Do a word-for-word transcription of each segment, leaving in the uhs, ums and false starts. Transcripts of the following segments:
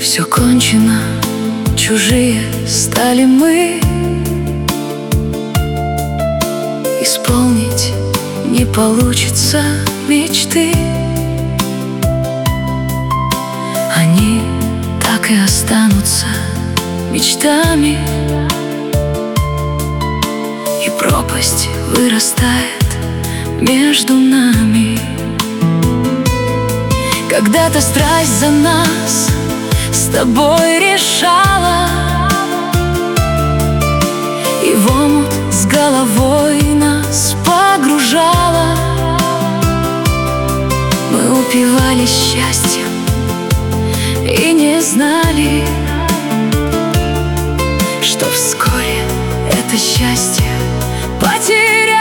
Все кончено, чужие стали мы. Исполнить не получится мечты. Они так и останутся мечтами, и пропасть вырастает между нами. Когда-то страсть за нас с тобой решала, и в омут с головой нас погружала. Мы упивались счастьем и не знали, что вскоре это счастье потеряем.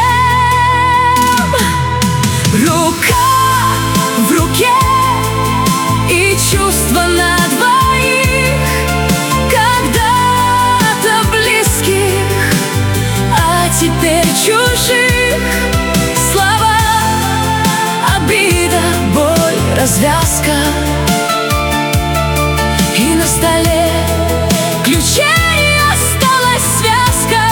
Рука в руке и чувства на двоих, когда-то близких, а теперь чужих. Слова, обида, боль, развязка, и на столе ключей осталась связка.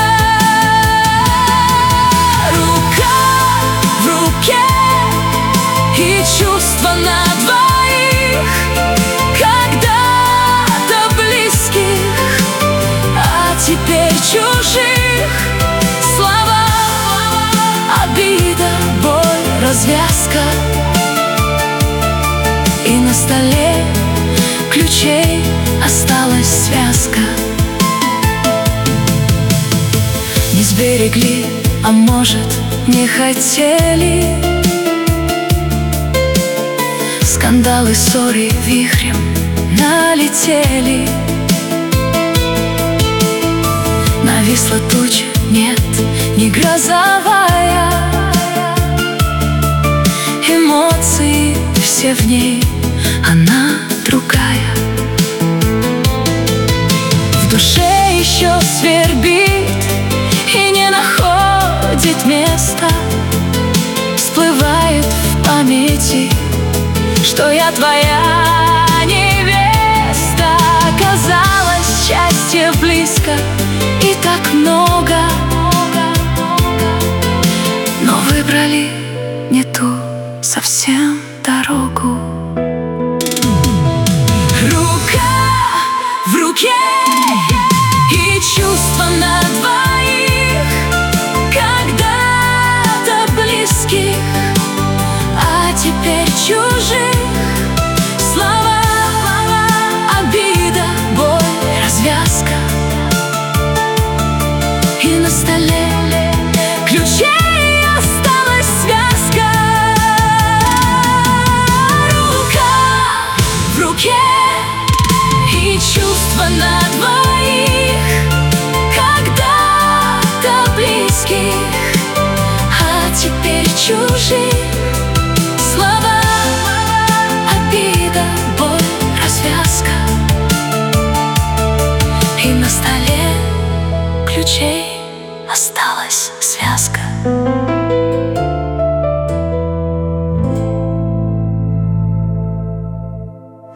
Рука в руке и чувства на двоих, когда-то близких, а теперь чужих. Слова, обида, боль, развязка, и на столе ключей осталась связка. Не сберегли, а может, не хотели. Скандалы, ссоры вихрем налетели. Нависла туча, нет, не грозовая. Эмоции все в ней, она другая. В душе еще свербит и не находит места. Всплывает в памяти, что я твоя невеста. Казалось, счастье близко и так много, но выбрали не ту совсем дорогу. Рука в руке и чувства на двоих, когда-то близких, а теперь чужих. Слова, обида, боль, развязка, и на столе ключей осталась связка. Рука в руке и чувства на двоих, когда-то близких, а теперь чужих. Слова, обида, боль, развязка, и на столе ключей осталось.